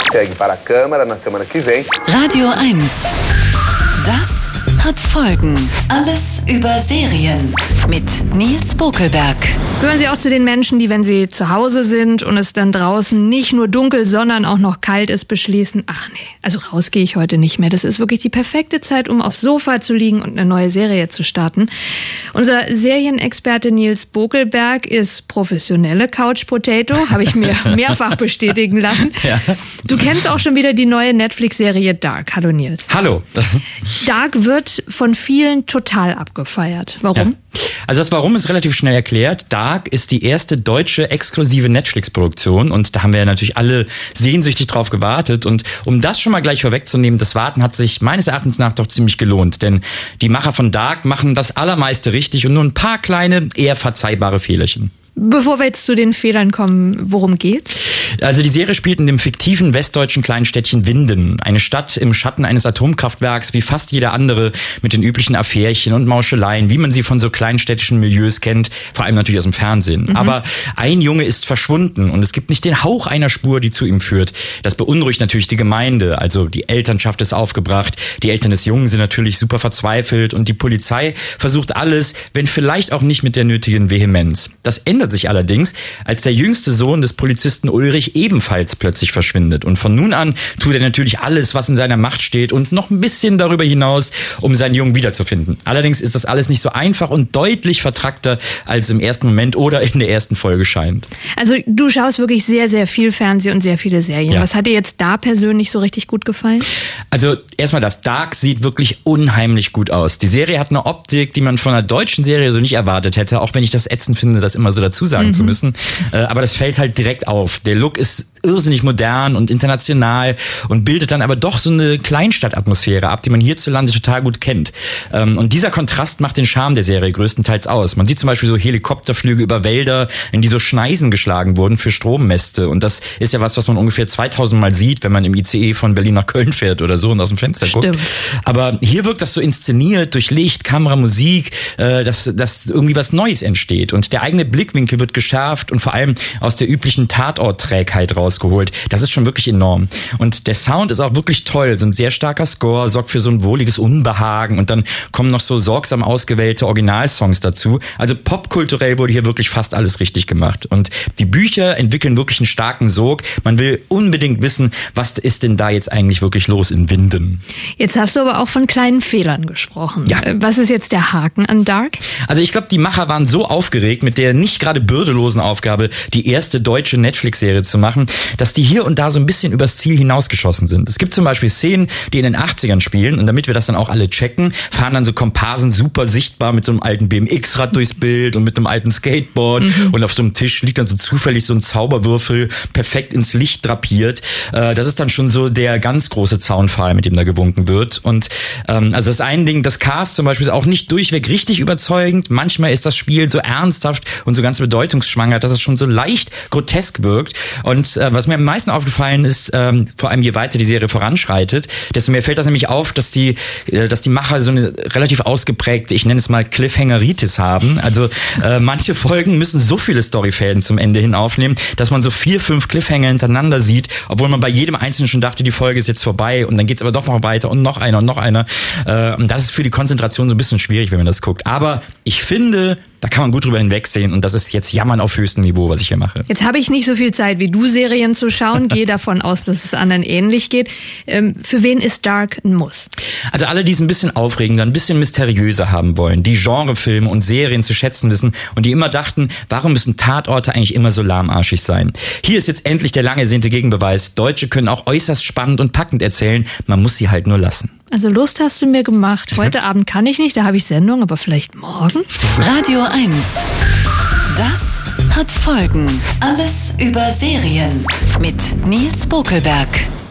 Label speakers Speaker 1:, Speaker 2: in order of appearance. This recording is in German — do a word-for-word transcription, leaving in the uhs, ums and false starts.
Speaker 1: segue para a Câmara na semana que vem.
Speaker 2: Radio eins. Das hat Folgen. Alles über Serien mit Nils Bokelberg.
Speaker 3: Gehören Sie auch zu den Menschen, die, wenn sie zu Hause sind und es dann draußen nicht nur dunkel, sondern auch noch kalt ist, beschließen, ach nee, also raus gehe ich heute nicht mehr. Das ist wirklich die perfekte Zeit, um aufs Sofa zu liegen und eine neue Serie zu starten. Unser Serienexperte Nils Bokelberg ist professionelle Couch Potato, habe ich mir mehrfach bestätigen lassen. Ja. Du kennst auch schon wieder die neue Netflix-Serie Dark. Hallo Nils.
Speaker 4: Hallo.
Speaker 3: Dark wird von vielen total abgefeiert. Warum?
Speaker 4: Ja. Also das Warum ist relativ schnell erklärt. Dark ist die erste deutsche exklusive Netflix-Produktion und da haben wir ja natürlich alle sehnsüchtig drauf gewartet. Und um das schon mal gleich vorwegzunehmen, das Warten hat sich meines Erachtens nach doch ziemlich gelohnt. Denn die Macher von Dark machen das Allermeiste richtig und nur ein paar kleine, eher verzeihbare Fehlerchen.
Speaker 3: Bevor wir jetzt zu den Fehlern kommen, worum geht's?
Speaker 4: Also die Serie spielt in dem fiktiven westdeutschen kleinen Städtchen Winden. Eine Stadt im Schatten eines Atomkraftwerks, wie fast jeder andere, mit den üblichen Affärchen und Mauscheleien, wie man sie von so kleinstädtischen Milieus kennt, vor allem natürlich aus dem Fernsehen. Mhm. Aber ein Junge ist verschwunden und es gibt nicht den Hauch einer Spur, die zu ihm führt. Das beunruhigt natürlich die Gemeinde, also die Elternschaft ist aufgebracht, die Eltern des Jungen sind natürlich super verzweifelt und die Polizei versucht alles, wenn vielleicht auch nicht mit der nötigen Vehemenz. Das ändert sich allerdings, als der jüngste Sohn des Polizisten Ulrich ebenfalls plötzlich verschwindet. Und von nun an tut er natürlich alles, was in seiner Macht steht und noch ein bisschen darüber hinaus, um seinen Jungen wiederzufinden. Allerdings ist das alles nicht so einfach und deutlich vertrackter, als im ersten Moment oder in der ersten Folge scheint.
Speaker 3: Also du schaust wirklich sehr, sehr viel Fernsehen und sehr viele Serien. Ja. Was hat dir jetzt da persönlich so richtig gut gefallen?
Speaker 4: Also erstmal das Dark sieht wirklich unheimlich gut aus. Die Serie hat eine Optik, die man von einer deutschen Serie so nicht erwartet hätte, auch wenn ich das ätzend finde, das immer so dazu sagen mhm. zu müssen. Äh, aber das fällt halt direkt auf. Der Look ist irrsinnig modern und international und bildet dann aber doch so eine Kleinstadtatmosphäre ab, die man hierzulande total gut kennt. Ähm, und dieser Kontrast macht den Charme der Serie größtenteils aus. Man sieht zum Beispiel so Helikopterflüge über Wälder, in die so Schneisen geschlagen wurden für Strommäste. Und das ist ja was, was man ungefähr zweitausend Mal sieht, wenn man im I C E von Berlin nach Köln fährt oder so und aus dem Fenster
Speaker 3: Stimmt.
Speaker 4: guckt. Aber hier wirkt das so inszeniert durch Licht, Kamera, Musik, äh, dass, dass irgendwie was Neues entsteht. Und der eigene Blickwinkel wird geschärft und vor allem aus der üblichen Tatortträgheit rausgeholt. Das ist schon wirklich enorm. Und der Sound ist auch wirklich toll. So ein sehr starker Score sorgt für so ein wohliges Unbehagen und dann kommen noch so sorgsam ausgewählte Originalsongs dazu. Also popkulturell wurde hier wirklich fast alles richtig gemacht. Und die Bücher entwickeln wirklich einen starken Sog. Man will unbedingt wissen, was ist denn da jetzt eigentlich wirklich los in Winden.
Speaker 3: Jetzt hast du aber auch von kleinen Fehlern gesprochen.
Speaker 4: Ja.
Speaker 3: Was ist jetzt der Haken an Dark?
Speaker 4: Also ich glaube, die Macher waren so aufgeregt mit der nicht gerade bürdelosen Aufgabe, die erste deutsche Netflix-Serie zu machen, dass die hier und da so ein bisschen übers Ziel hinausgeschossen sind. Es gibt zum Beispiel Szenen, die in den achtzigern spielen und damit wir das dann auch alle checken, fahren dann so Komparsen super sichtbar mit so einem alten B M X-Rad durchs Bild und mit einem alten Skateboard mhm. und auf so einem Tisch liegt dann so zufällig so ein Zauberwürfel perfekt ins Licht drapiert. Das ist dann schon so der ganz große Zaunpfahl, mit dem da gewunken wird. Und ähm, also das eine Ding, das Cast zum Beispiel ist auch nicht durchweg richtig überzeugend. Manchmal ist das Spiel so ernsthaft und so ganz bedeutungsschwanger, dass es schon so leicht grotesk wirkt. Und äh, was mir am meisten aufgefallen ist, ähm, vor allem je weiter die Serie voranschreitet, desto mehr fällt das nämlich auf, dass die, äh, dass die Macher so eine relativ ausgeprägte, ich nenne es mal Cliffhangeritis haben. Also äh, manche Folgen müssen so viele Storyfäden zum Ende hin aufnehmen, dass man so vier, fünf Cliffhanger hintereinander sieht, obwohl man bei jedem einzelnen schon dachte, die Folge ist jetzt vorbei und dann geht's aber doch noch weiter und noch einer und noch einer. Äh, und das ist für die Konzentration so ein bisschen schwierig, wenn man das guckt. Aber ich finde, da kann man gut drüber hinwegsehen und das ist jetzt Jammern auf höchstem Niveau, was ich hier mache.
Speaker 3: Jetzt habe ich nicht so viel Zeit wie du, Serien zu schauen. Gehe davon aus, dass es anderen ähnlich geht. Ähm, für wen ist Dark ein Muss?
Speaker 4: Also alle, die es ein bisschen aufregender, ein bisschen mysteriöser haben wollen, die Genrefilme und Serien zu schätzen wissen und die immer dachten, warum müssen Tatorte eigentlich immer so lahmarschig sein? Hier ist jetzt endlich der lang ersehnte Gegenbeweis. Deutsche können auch äußerst spannend und packend erzählen. Man muss sie halt nur lassen.
Speaker 3: Also Lust hast du mir gemacht. Heute Abend kann ich nicht, da habe ich Sendung, aber vielleicht morgen.
Speaker 2: Radio eins. Das hat Folgen. Alles über Serien mit Nils Bokelberg.